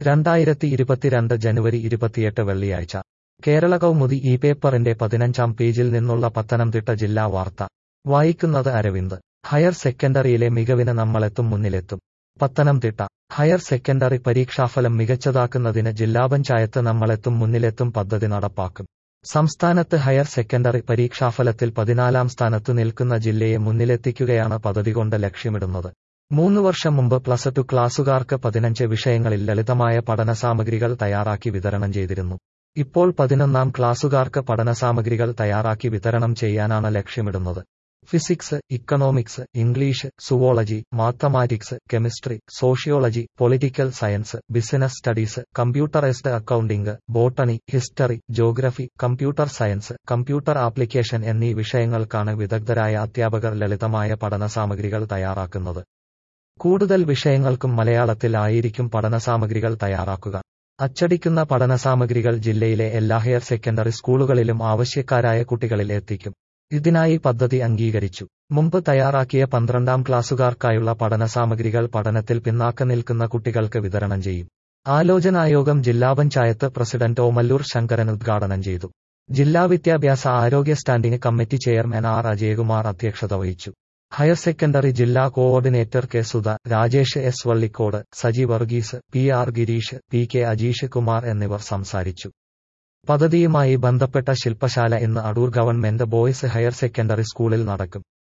2022 ജനുവരി 28 വെള്ളിയാഴ്ച കേരള കൗമുദി ഈ പേപ്പറിന്റെ 15-ാം പേജിൽ നിന്നുള്ള പത്തനംതിട്ട ജില്ലാ വാർത്ത വായിക്കുന്നത് അരവിന്ദ്. ഹയർ സെക്കൻഡറിയിലെ മികവിന് നമ്മളെത്തും മുന്നിലെത്തും. പത്തനംതിട്ട ഹയർ സെക്കൻഡറി പരീക്ഷാഫലം മികച്ചതാക്കുന്നതിന് ജില്ലാപഞ്ചായത്ത് നമ്മളെത്തും മുന്നിലെത്തും പദ്ധതി നടപ്പാക്കും. സംസ്ഥാനത്ത് ഹയർ സെക്കൻഡറി പരീക്ഷാഫലത്തിൽ 14-ാം സ്ഥാനത്തു നിൽക്കുന്ന ജില്ലയെ മുന്നിലെത്തിക്കുകയാണ് പദ്ധതി കൊണ്ട് ലക്ഷ്യമിടുന്നത്. 3 വർഷം മുമ്പ് പ്ലസ് 2 ക്ലാസുകാർക്ക് 15 വിഷയങ്ങളിൽ ലളിതമായ പഠനസാമഗ്രികൾ തയ്യാറാക്കി വിതരണം ചെയ്തിരുന്നു. ഇപ്പോൾ 11-ാം ക്ലാസുകാർക്ക് പഠനസാമഗ്രികൾ തയ്യാറാക്കി വിതരണം ചെയ്യാനാണ് ലക്ഷ്യമിടുന്നത്. Physics, economics, English, zoology, mathematics, chemistry, sociology, political science, business studies, computerised accounting, botany, history, geography, computer science, computer application എന്നീ വിഷയങ്ങൾക്കാണ് വിദഗ്ധരായ അധ്യാപകർ ലളിതമായ പഠനസാമഗ്രികൾ തയ്യാറാക്കുന്നത്. കൂടുതൽ വിഷയങ്ങൾക്കും മലയാളത്തിൽ ആയിരിക്കും പഠനസാമഗ്രികൾ തയ്യാറാക്കുക. അച്ചടിക്കുന്ന പഠനസാമഗ്രികൾ ജില്ലയിലെ എല്ലാ ഹയർ സെക്കൻഡറി സ്കൂളുകളിലും ആവശ്യക്കാരായ കുട്ടികളിൽ എത്തിക്കും. ഇതിനായി പദ്ധതി അംഗീകരിച്ചു. മുമ്പ് തയ്യാറാക്കിയ 12-ാം ക്ലാസുകാർക്കായുള്ള പഠനസാമഗ്രികൾ പഠനത്തിൽ പിന്നാക്കം നിൽക്കുന്ന കുട്ടികൾക്ക് വിതരണം ചെയ്യും. ആലോചനായോഗം ജില്ലാ പഞ്ചായത്ത് പ്രസിഡന്റ് ഓമല്ലൂർ ശങ്കരൻ ഉദ്ഘാടനം ചെയ്തു. ജില്ലാ വിദ്യാഭ്യാസ ആരോഗ്യ standing committee chairman R Ajayakumar അധ്യക്ഷത വഹിച്ചു. ഹയർ സെക്കൻഡറി ജില്ലാ coordinator K Sudha, Rajesh S Vallikode, Saji Varghese, P R Girish, P K Ajeesh Kumar എന്നിവർ സംസാരിച്ചു. പദ്ധതിയുമായി ബന്ധപ്പെട്ട ശില്പശാല ഇന്ന് Adoor government boys higher secondary സ്കൂളിൽ നടക്കും.